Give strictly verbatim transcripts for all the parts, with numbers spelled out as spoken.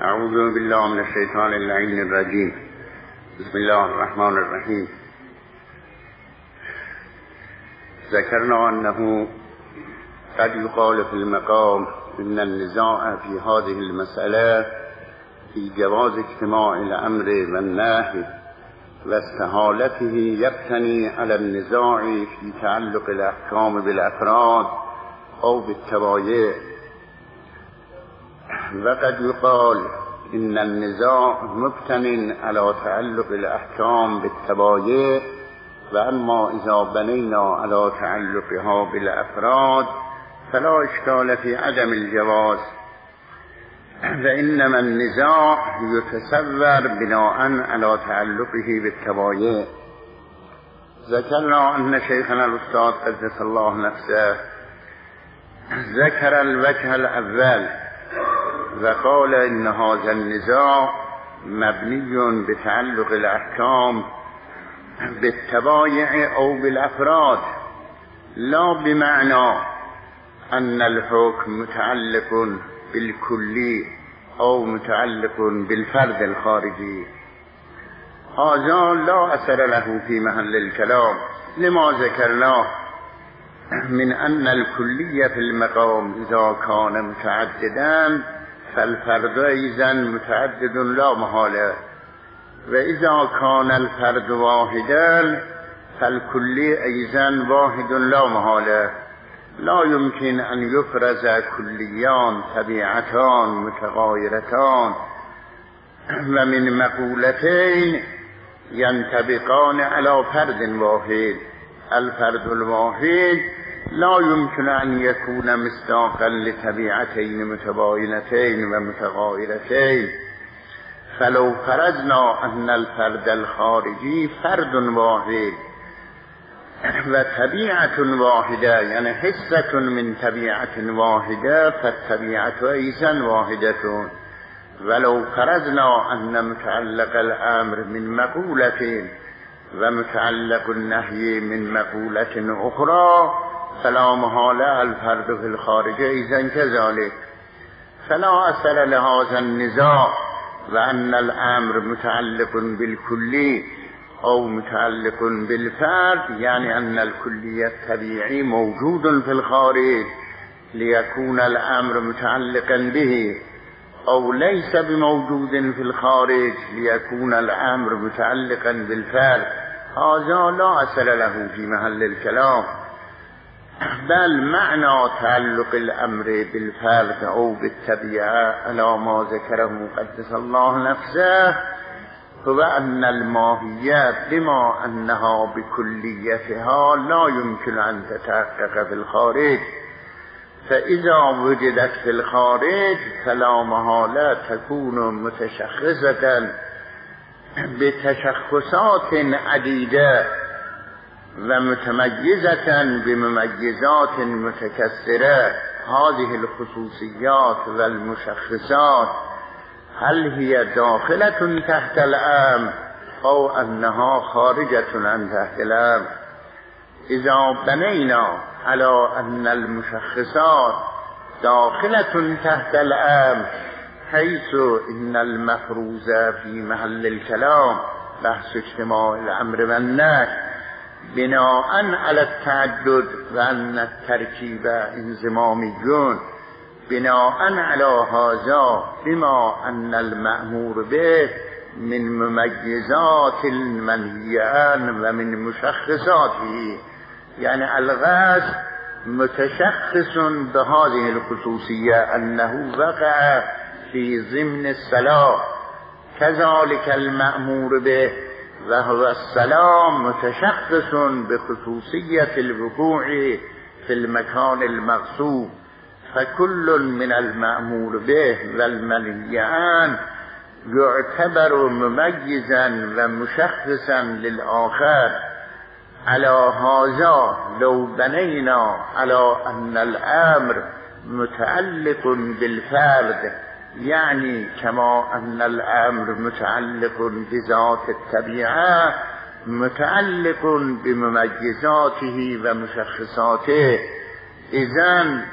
اعوذ بالله من الشیطان اللعین الرجیم. بسم الله الرحمن الرحیم. ذکرنا انه قد يقال في المقام ان النزاع في هذه المسألة في جواز اجتماع الامر والنهي واستحالته يبتني على النزاع في تعلق الاحكام بالافراد او بالتبايع، وقد يقال إن النزاع مبتن على تعلق الأحكام بالتبايع، وأما إذا بنينا على تعلقها بالأفراد فلا إشكال في عدم الجواز، فإنما النزاع يتصور بناء على تعلقه بالتبايع. ذكرنا أن شيخنا الأستاذ قدس الله نفسه ذكر الوجه الأول وقال إن هذا النزاع مبني بتعلق الأحكام بالتبايع أو بالأفراد، لا بمعنى أن الحكم متعلق بالكلي أو متعلق بالفرد الخارجي. هذا لا أثر له في محل الكلام لما ذكرناه من أن الكلية في المقام إذا كان متعددا فالفرد أيضا متعدد لا محالة، وإذا كان الفرد واحدا فالكلي أيضا واحد لا محالة. لا يمكن أن يفرز كليان طبيعتان متغايرتان ومن مقولتين ينطبقان على فرد واحد. الفرد الواحد لا يمكن أن يكون مصداقا لطبيعتين متباينتين ومتغايرتين، فلو فرضنا أن الفرد الخارجي فرد واحد وطبيعة واحدة، يعني حصة من طبيعة واحدة، فالطبيعة أيضا واحدة. ولو فرضنا أن متعلق الأمر من مقولة ومتعلق النهي من مقولة أخرى فلا محالة الفرد في الخارج إذن كذلك، فلا أثر لهذا النزاع وأن الأمر متعلق بالكلي أو متعلق بالفرد، يعني أن الكلي الطبيعي موجود في الخارج ليكون الأمر متعلقا به، أو ليس بموجود في الخارج ليكون الأمر متعلقا بالفرد. هذا لا أثر له في محل الكلام، بل معنى تعلق الأمر بالفرد أو بالطبيعة على ما ذكره قدس الله نفسه هو أن الماهية بما أنها بكليتها لا يمكن أن تتحقق في الخارج، فإذا وجدت في الخارج فلا محالة تكون متشخصة بتشخصات عديدة ومتميزة بمميزات متكثرة. هذه الخصوصيات والمشخصات هل هي داخلة تحت الأمر أو أنها خارجة عن تحت الأمر؟ إذا بنينا على أن المشخصات داخلة تحت الأمر حيث إن المفروض في محل الكلام بحث اجتماع الأمر والنهي بناء على التعدد وأن التركيب انضمامي، بناء على هذا بما أن المأمور به من مميزات المنهي عنه ومن مشخصاته، يعني الغاز متشخص بهذه الخصوصية أنه وقع في ضمن الصلاة، كذلك المأمور به وهو السلام متشخص بخصوصية الوقوع في المكان المقصود، فكل من المأمور به والمنهي عنه يعتبر مميزا ومشخصا للآخر. على هذا لو بنينا على أن الأمر متعلق بالفرد، يعني كما أن الأمر متعلق بذات الطبيعة متعلق بمميزاته ومشخصاته، إذن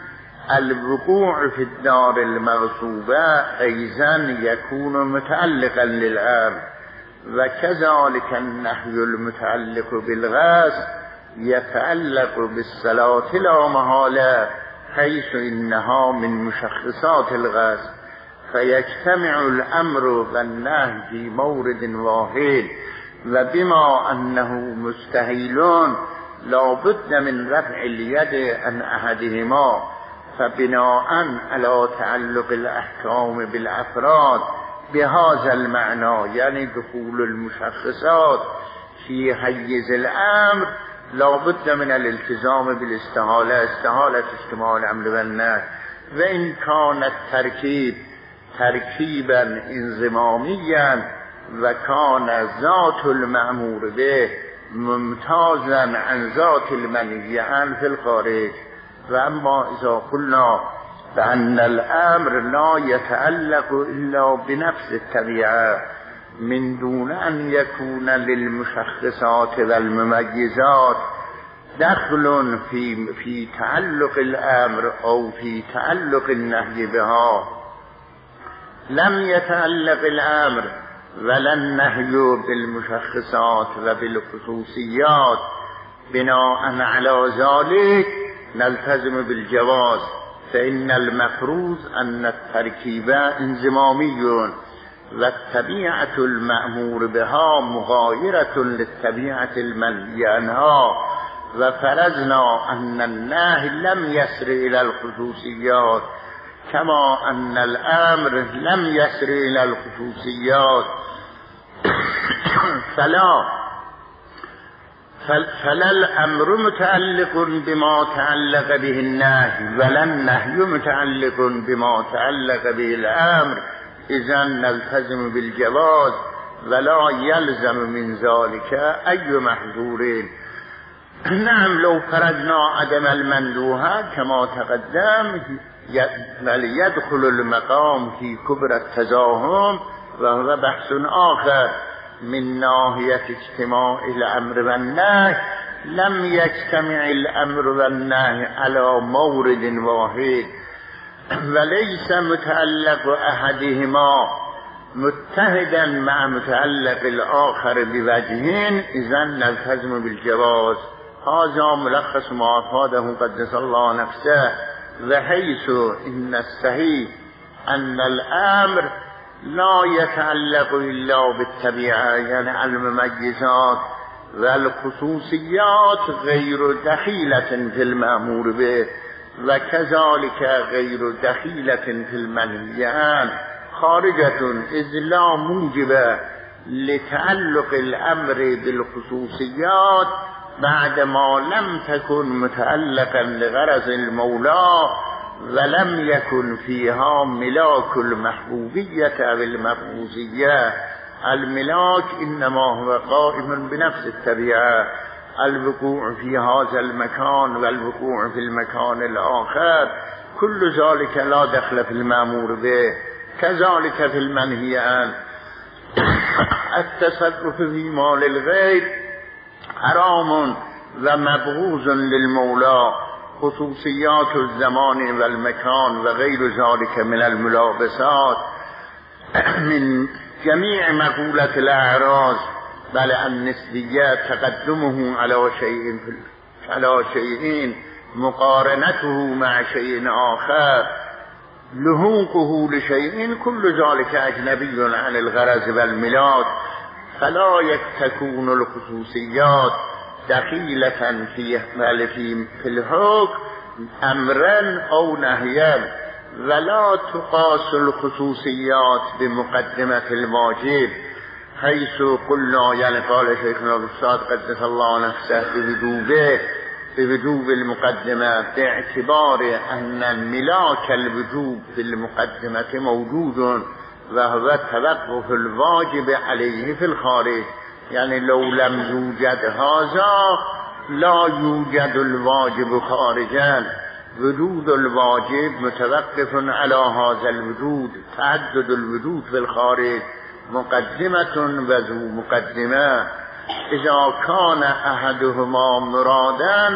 الوقوع في الدار المغصوبة أيضا يكون متعلقا للأمر، وكذلك النهي المتعلق بالغسل يتعلق بالصلاة لا محالة، حيث إنها من مشخصات الغسل، فيجتمع الأمر والنهي في مورد واحد، وبما أنه مستحيل لا بد من رفع اليد عن أحدهما، فبناء على تعلق الأحكام بالأفراد بهذا المعنى، يعني دخول المشخصات في حيز الأمر، لا بد من الالتزام بالاستحالة، استحالة اجتماع الأمر والنهي. وإن كان التركيب تركيبا انضماميا وكان ذات المأمور به ممتازا عن ذات المنهي عنه في الخارج. وأما إذا قلنا بأن الأمر لا يتعلق إلا بنفس الطبيعة من دون أن يكون للمشخصات والمميزات دخل في في تعلق الأمر أو في تعلق النهي بها، لم يتعلق الأمر ولا النهي بالمشخصات وبالخصوصيات، بناء على ذلك نلتزم بالجواز، فإن المفروض أن التركيب انضمامي والطبيعة المأمور بها مغايرة للطبيعة المنهي عنها، وفرضنا أن النهي لم يسر إلى الخصوصيات كما أن الأمر لم يسر إلى الخصوصيات، فلا فلا الأمر متعلق بما تعلق به النهي ولا النهي متعلق بما تعلق به الأمر، إذن نلتزم بالجواز ولا يلزم من ذلك أي محظور. نعم لو فرضنا عدم المندوحة كما تقدم وليدخل المقام في كبر التزاهم، وهو بحث آخر من ناحية اجتماع الأمر والنهي، لم يجتمع الأمر والنهي على مورد واحد، وليس متعلق أحدهما متحدا مع متعلق الآخر بوجهين، إذن نلتزم بالجواز. هذا ملخص ما أفاده قدس الله نفسه، وحيث إن الصحيح أن الأمر لا يتعلق إلا بالطبيعة، يعني المميزات والخصوصيات غير دخيلة في المأمور به، وكذلك غير دخيلة في المنهي عنه، خارجة إذ لا موجب لتعلق الأمر بالخصوصيات بعدما لم تكن متعلقا لغرض المولى ولم يكن فيها ملاك المحبوبية بالمفروضية. الملاك إنما هو قائم بنفس الطبيعة، الوقوع في هذا المكان والوقوع في المكان الآخر كل ذلك لا دخل في المأمور به، كذلك في المنهي عنه. التصرف في مال الغير حرام ومبغوض للمولى، خصوصيات الزمان والمكان وغير ذلك من الملابسات من جميع مقولة الأعراض، بل النسبية تقدمه على شيء على شيء مقارنته مع شيء آخر، لحوقه لشيء، كل ذلك أجنبي عن الغرض والملاك، فلا تكون الخصوصيات دخيلة في في الحكم أمرا أو نهيا، ولا تقاس الخصوصيات بمقدمة الواجب، حيث قلنا، يعني قال شيخنا الأستاذ قدس الله نفسه بوجوبه بوجوب المقدمة، باعتبار أن ملاك الوجوب في المقدمة موجود، وهو توقف الواجب عليه في الخارج، يعني لو لم يوجد هذا لا يوجد الواجب خارجا، وجود الواجب متوقف على هذا الوجود، تعدد الوجود في الخارج مقدمة وذو مقدمة، إذا كان أحدهما مرادا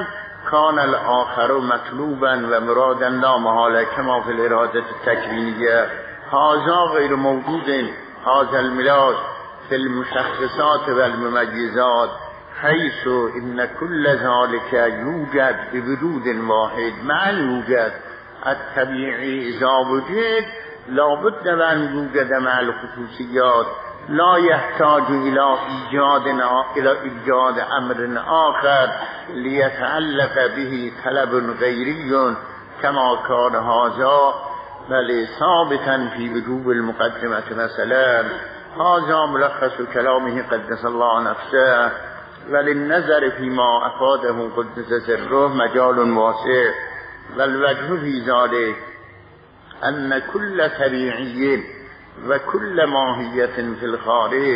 کان الاخر مطلوبا و مرادا لا محاله کما فی الاراده التکوینیه هذا غیر موجود هذا الملاک فی المشخصات و المميزات حيث ان كل ذلك يوجد بوجود واحد مع الوجود الطبيعي اذا وجد لابد من وجود مع الخصوصيات لا يحتاج الى ایجاد الى ایجاد امر آخر ليتعلق به طلب غيري كما كان هذا بل ثابتا في وجوب المقدمة مثلا. هذا ملخص كلامه قدس الله نفسه وللنظر فيما أفاده قدس سره مجال واسع والوجه في ذلك أن كل طبيعي وكل ماهية في الخارج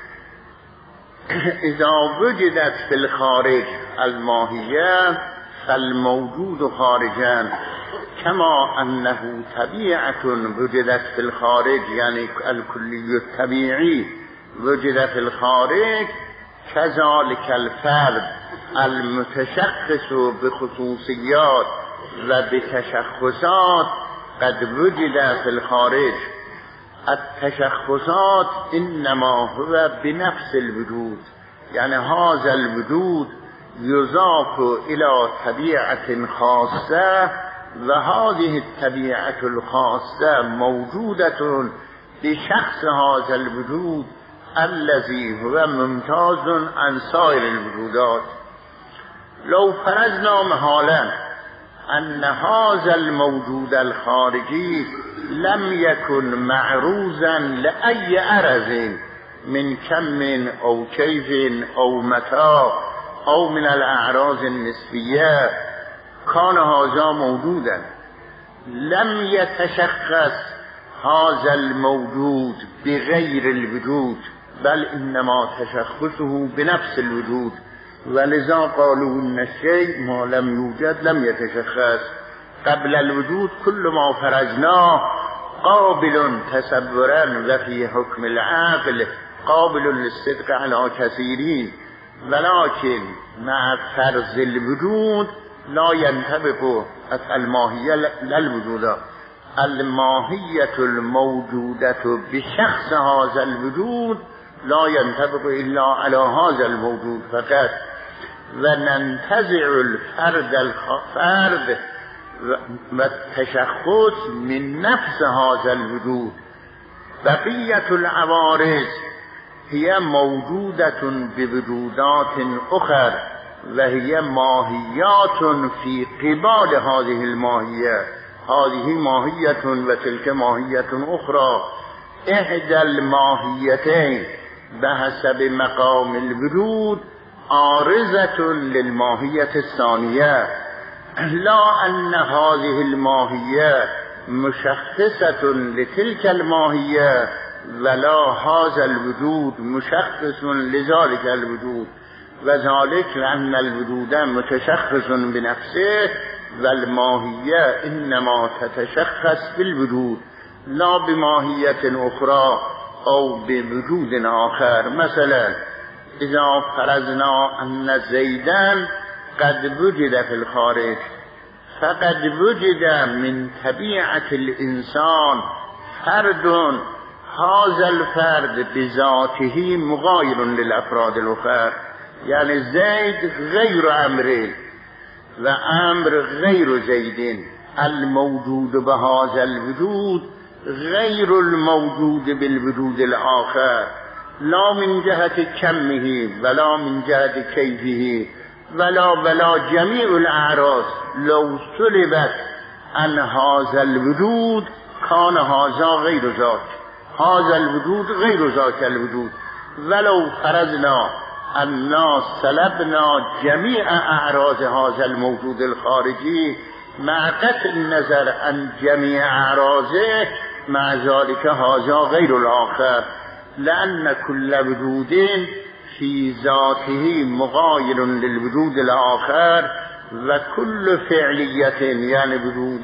إذا وجدت في الخارج الماهية فالموجود خارجا كما أنه طبيعة وجدت في الخارج يعني الكلي الطبيعي وجد في الخارج كذلك الفرد المتشخص بخصوصيات وبتشخصات قد وجد في الخارج. التشخصات إنما هو بنفس الوجود يعني هذا الوجود يضاف إلى طبيعة خاصة وهذه الطبيعة الخاصة موجودة بشخص هذا الوجود الذي هو ممتاز عن سائر الوجودات. لو فرضنا محالا أن هذا الموجود الخارجي لم يكن معروضا لأي عرض من كم أو كيف أو متى أو من الأعراض النسبية كان هذا موجودا. لم يتشخص هذا الموجود بغير الوجود بل إنما تشخصه بنفس الوجود ولذا قالوا إن الشيء ما لم يوجد لم يتشخص. قبل الوجود كل ما فرضناه قابل تصورا وفي حكم العقل قابل للصدق على كثيرين ولكن مع فرض الوجود لا ينطبق الماهية للوجود. الماهية الموجودة بشخص هذا الوجود لا ينطبق إلا على هذا الموجود فقط وننتزع الفرد الفرد والتشخص من نفس هذا الوجود. بقية العوارض هي موجودة بوجودات أخرى وهي ماهيات في قبال هذه الماهية. هذه ماهية وتلك ماهية أخرى. إحدى الماهيتين بحسب مقام الوجود عارضة للماهية الثانية لا أن هذه الماهية مشخصة لتلك الماهية ولا هذا الوجود مشخص لذلك الوجود وذلك لأن الوجود متشخص بنفسه والماهية إنما تتشخص بالوجود لا بماهية أخرى أو بوجود آخر. مثلا إذا فرضنا أن زيدان قد وجد في الخارج فقد وجد من طبيعة الإنسان فرد هذا الفرد بذاته مغاير للأفراد الأخرى يعني زيد غير عمرو وعمر غير زيد. الموجود بهذا الوجود غير الموجود بالوجود الآخر لا من جهة كمه ولا من جهة كيفه ولا ولا جميع الأعراض لو سلبت عن هذا الوجود كان هذا غير ذاك هذا الوجود غير ذاك الوجود. ولو فرضنا أننا سلبنا جميع أعراض هذا الموجود الخارجي مع قطع النظر عن جميع أعراضه مع ذلك هذا غير الآخر لأن كل وجود في ذاته مغاير للوجود الآخر وكل فعلية يعني وجود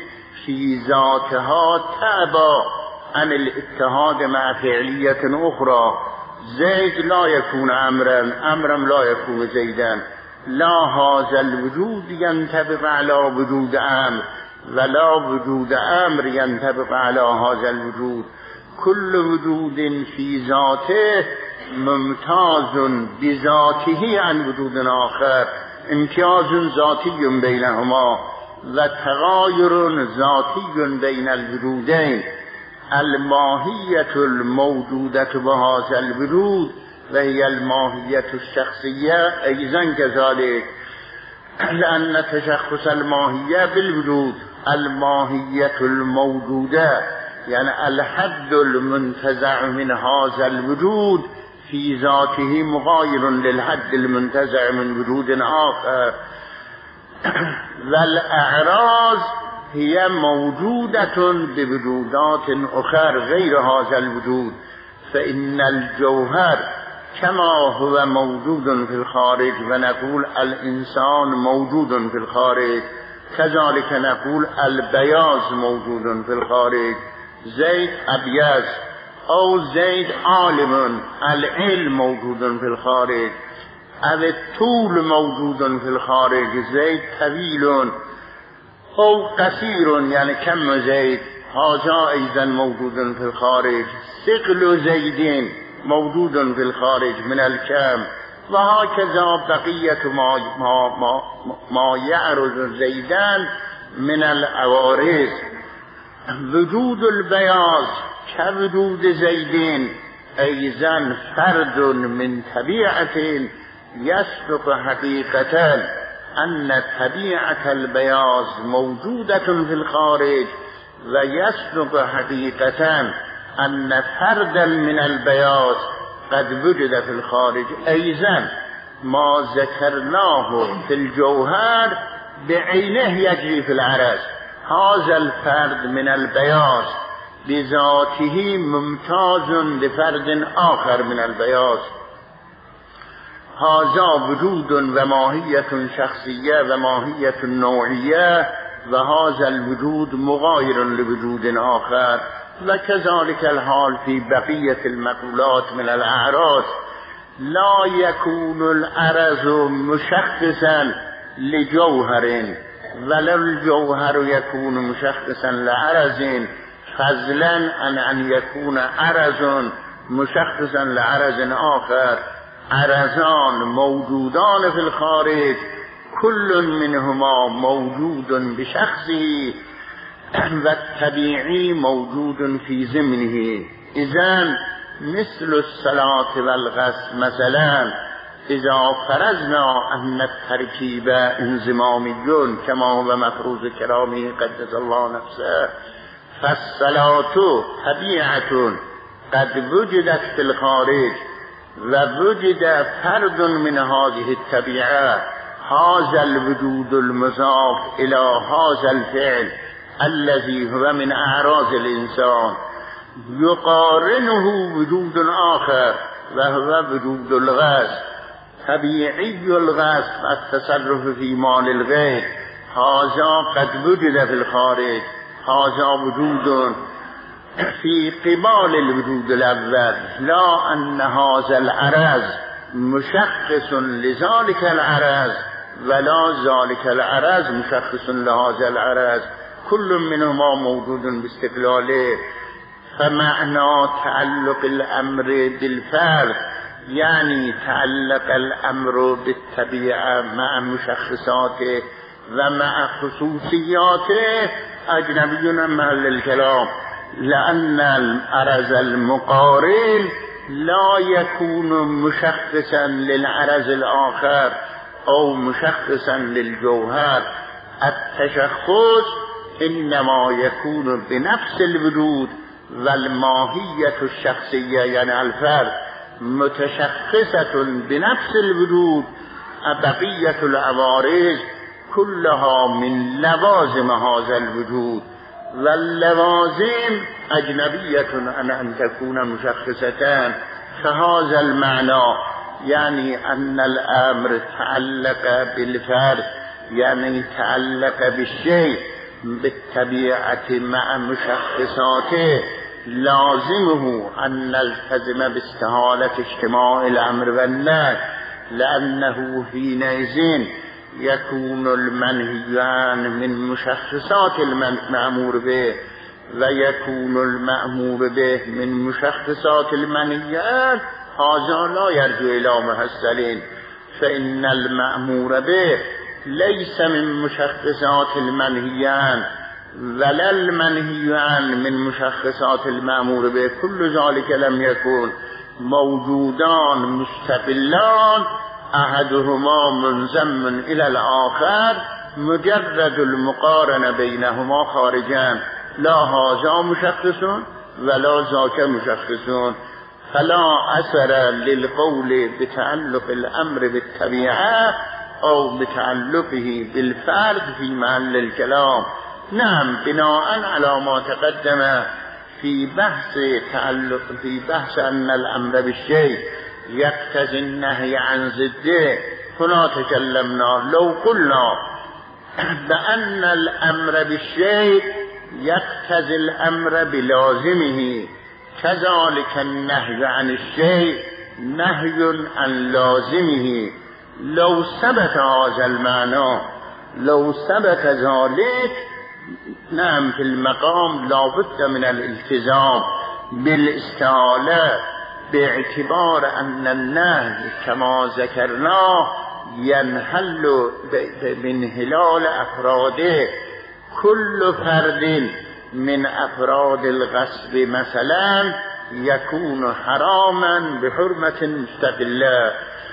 في ذاتها تابع عن الاتحاد مع فعلية أخرى. زيد لا يكون أمرا أمرا لا يكون زيدا لا هذا الوجود ينطبق على وجود امر ولا وجود امر ينطبق على هذا الوجود. كل وجود في ذاته ممتاز بذاته عن وجود آخر، امتیاز ذاتی بینهما و تغایر ذاتی بین الوجودین. الماهیت الموجودة بهذا الوجود و هي الماهیت الشخصیه ایضا كذلك، لأن تشخص الماهیه بالوجود الماهیت الموجوده يعني الحد المنتزع من هذا الوجود في ذاته مغاير للحد المنتزع من وجود آخر. والأعراض هي موجودة بوجودات أخرى غير هذا الوجود، فإن الجوهر كما هو موجود في الخارج ونقول الإنسان موجود في الخارج، كذلك نقول البياض موجود في الخارج، زيد أبيض أو زيد عالم، العلم موجود في الخارج، أو الطول موجود في الخارج، زيد طويل أو قصير يعني كم زيد، هذا أيضا موجود في الخارج. ثقل زيدين موجود في الخارج من الكم، وهكذا بقية ما, ما, ما, ما يعرض زيدان من العوارض. وجود البياض كوجود زيدين أيضا فرد من طبيعة يسبق حقيقة أن طبيعة البياض موجودة في الخارج، ويسبق حقيقة أن فردا من البياض قد وجد في الخارج. أيضا ما ذكرناه في الجوهر بعينه يجري في العرض. هذا الفرد من البياض بذاته ممتاز لفرد آخر من البياض. هذا وجود وماهية شخصية وماهية نوعية، وهذا الوجود مغاير لوجود آخر. وكذلك الحال في بقية المقولات من الأعراض. لا يكون العرض مشخصا لجوهر ولا الجوهر يكون مشخصا لعرض، فضلا عن أن يكون عرض مشخصا لعرض آخر. عرضان موجودان في الخارج، كل منهما موجود بشخصه والطبيعي موجود في ضمنه. إذن مثل الصلاة والغسل مثلا إذا فرضنا أن التركيب انضمامي كما هو مفروض كرامه قدس الله نفسه، فالصلاة طبيعة قد وجدت في الخارج ووجد فرد من هذه الطبيعة، هذا الوجود المضاف إلى هذا الفعل الذي هو من أعراض الإنسان يقارنه وجود آخر وهو وجود الغصب. طبيعي الغصب التصرف في مال الغير، هذا قد وجد في الخارج، هذا وجود في قبال الوجود الأول، لا أن هذا العرض مشخص لذلك العرض ولا ذلك العرض مشخص لهذا العرض، كل منهما موجود باستقلاله. فمعنى تعلق الأمر بالفرد يعني تعلق الأمر بالطبيعة مع مشخصاته ومع خصوصياته أجنبي عن محل الكلام، لأن العرض المقارن لا يكون مشخصا للعرض الآخر أو مشخصا للجوهر. التشخص إنما يكون بنفس الوجود، والماهية الشخصية يعني الفرد متشخصة بنفس الوجود. بقية العوارض كلها من لوازم هذا الوجود، واللوازم أجنبية عن أن تكون مشخصتان. فهذا المعنى يعني أن الأمر تعلق بالفرد، يعني تعلق بالشيء بالطبيعة مع مشخصاته، لازمه أن نلتزم باستحالة اجتماع الأمر والنهي، لأنه حينئذ يكون المنهي عنه من مشخصات المأمور به و يكون المأمور به من مشخصات المنهي عنه، هذا لا يرجع إلى محصلين، فإن المأمور به ليس من مشخصات المنهي عنه ولا المنهي عنه من مشخصات المأمور به، كل ذلك لم يكن موجودان مستقلان احدهما منضم الى الاخر، مجرد المقارنه بینهما خارجا، لا هذا مشخص ولا ذاك مشخص، فلا اثر للقول بتعلق الامر بالطبيعه او بتعلقه بالفرد في محل الكلام. نعم، بناء على ما تقدم في بحث تعلق في بحث ان الامر بالشيء يقتضي النهي عن ضده، هنا تكلمنا لو قلنا بأن الامر بالشيء يقتضي الامر بلازمه، كذلك النهي عن الشيء نهي عن لازمه، لو ثبت هذا المعنى، لو ثبت ذلك، نعم في المقام لا بد من الالتزام بالاستعالة، باعتبار أن النهي كما ذكرنا ينحل بانحلال أفراده، كل فرد من أفراد الغصب مثلا يكون حراما بحرمة مستقلة،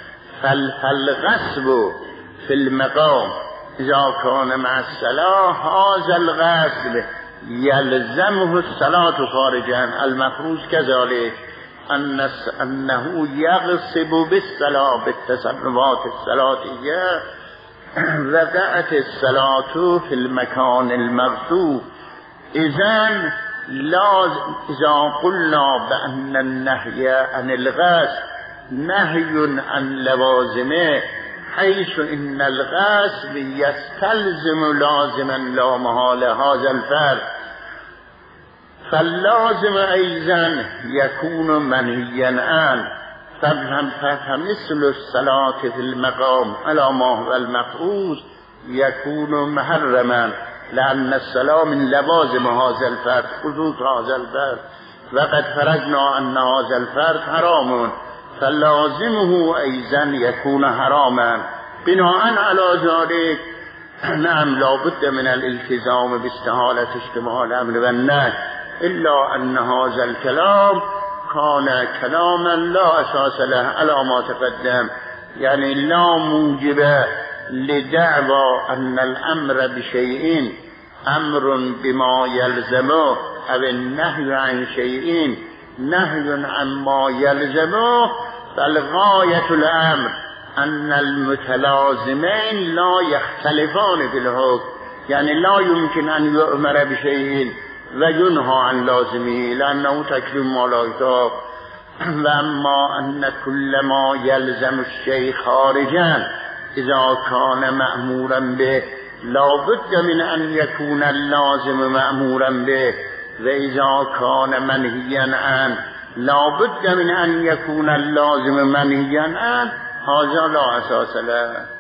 فالغصب في المقام إذا كان مع الصلاة هذا الغصب يلزمه الصلاة خارجا، المفروض كذلك أن أنه يغصب بالصلاة بالتصرفات الصلاتية، وقعت الصلاة في المكان المغصوب. إذن لا إذا قلنا بأن النهي عن الغصب نهي عن لوازمه، حيث إن الغصب يستلزم لازما لا محالة هذا الفرد، فاللازم أيضا يكون منهيا عنه، فمثل الصلاة في المقام على ما هو المفروض يكون محرما، لأن الصلاة من لوازم هذا الفرد، خصوص هذا الفرد، وقد فرضنا أن هذا الفرد حرام، فلازمه أيضا يكون حراما. بناء على ذلك نعم لا بد من الالتزام باستحالة اجتماع الأمر والنهي، إلا أن هذا الكلام كان كلاما لا أساس له على ما تقدم، يعني لا موجب لدعوى أن الأمر بشيء أمر بما يلزمه أو النهي عن شيء نهي عما يلزمه، فالغاية الأمر أن المتلازمين لا يختلفان في الحكم، يعني لا يمكن أن يؤمر بشيء وينهى عن لازمه لأنه تكريم ما لا يطاق، وأما أن كل ما يلزم الشيء خارجا إذا كان مأمورا به لا بد من أن يكون اللازم مأمورا به، وإذا كان منهيا عنه لا بد من أن يكون اللازم منهيا عنه، هذا لا أساس له.